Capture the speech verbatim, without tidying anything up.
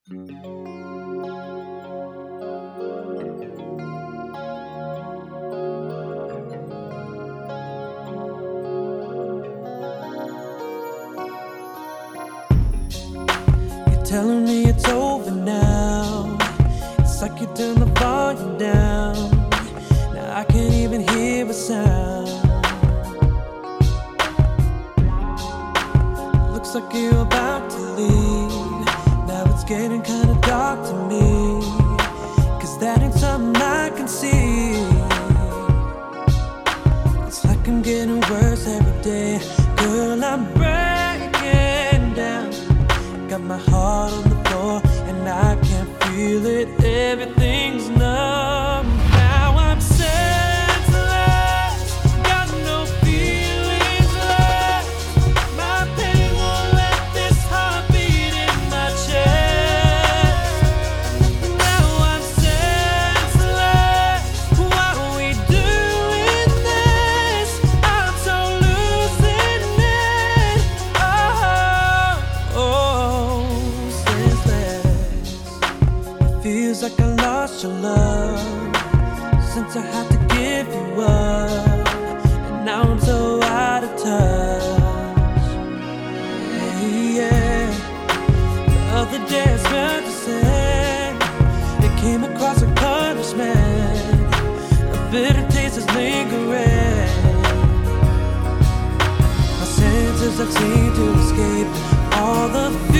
Telling me it's over now. It's like you turn the volume down. Now I can't even hear a sound. Looks like you're about to leave. Now it's getting kinda dark to me, 'cause that ain't something I can see. It's like I'm getting worse every day. Girl, I'm breaking down. Got my heart on the floor and I can't feel it. Everything's numb. Now I'm senseless, got no feelings left. My pain won't let this heart beat in my chest. Now I'm senseless, why are we doing this? I'm so losing it. Oh, oh. Feels like I lost your love since I had to give you up, and now I'm so out of touch. Hey, yeah. The other day I smelled the same. It came across a punishment. A bitter taste is lingering. My senses have seemed to escape all the